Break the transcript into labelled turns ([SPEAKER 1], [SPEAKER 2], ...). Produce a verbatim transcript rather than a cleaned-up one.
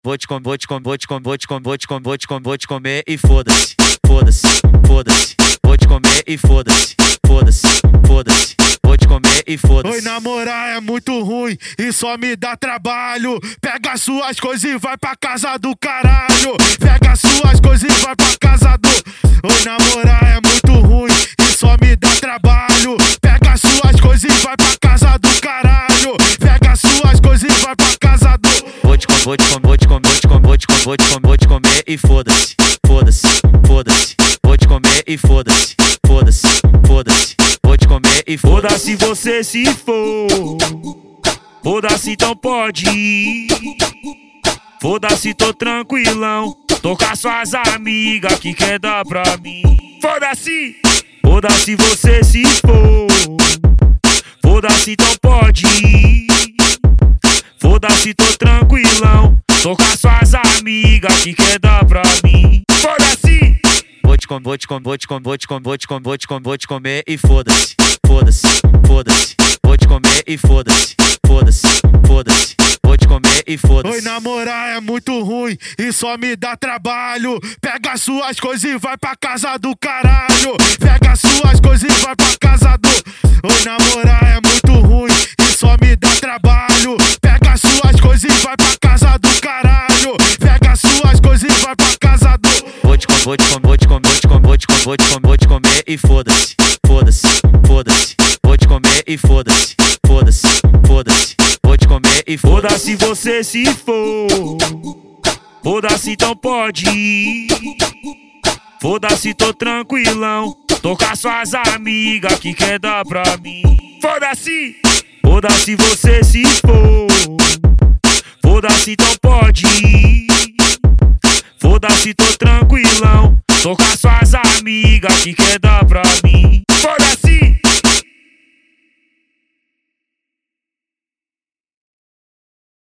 [SPEAKER 1] vou te comer, vou te comer, vou te comer, vou te comer, vou te comer, vou te comer, vou te comer e foda-se, foda-se, foda-se, vou te comer e foda-se, foda-se, foda-se, vou te comer e foda-se.
[SPEAKER 2] Oi, namorar é muito ruim e só me dá trabalho. Pega suas coisas e vai pra casa do caralho. Pega suas coisas e vai pra casa do. Oi, namorar é muito ruim e só me dá trabalho. Pega suas coisas e vai pra casa do caralho. Pega suas coisas e vai pra casa do.
[SPEAKER 1] Vou te comer, vou te comer, vou te comer, vou te comer, vou te comer, vou te comer, vou te comer e foda-se, foda-se, foda-se, vou te comer e foda-se, foda-se, foda-se, vou te comer e
[SPEAKER 3] foda-se você se for, foda-se então pode ir. Foda-se, tô tranquilão, tô com as suas amigas que quer dar pra mim. Foda-se, foda-se você se for, foda-se então pode ir. Foda-se, tô tranquilão, tô com as suas amigas que quer dar pra mim. Foda-se.
[SPEAKER 1] Vou te comer, vou te comer, vou te comer, vou te comer, vou te comer, vou te comer, vou te comer e foda-se, foda-se, foda-se, vou te comer e foda-se, foda-se, foda-se, vou te comer e foda-se.
[SPEAKER 2] Oi, namorar é muito ruim e só me dá trabalho. Pega suas coisas e vai pra casa do caralho. Pega suas coisas e vai pra casa do. Oi, namorar é muito ruim e só me dá trabalho. Pega suas coisas e vai pra casa do caralho. Pega suas coisas e vai pra casa do.
[SPEAKER 1] Vou te comer, vou te comer, vou te comer, vou te comer, vou te comer, vou te comer, vou te comer e foda-se, foda-se, foda-se, vou te comer e foda-se, foda-se, foda-se, vou te comer e
[SPEAKER 3] foda-se você se for, foda-se então pode ir. Foda-se, tô tranquilão, tô com as suas amigas que quer dar pra mim. Foda-se, foda-se você se for, foda-se então pode ir. Foda-se, tô tranquilão, tô com as suas amigas que quer dar pra mim.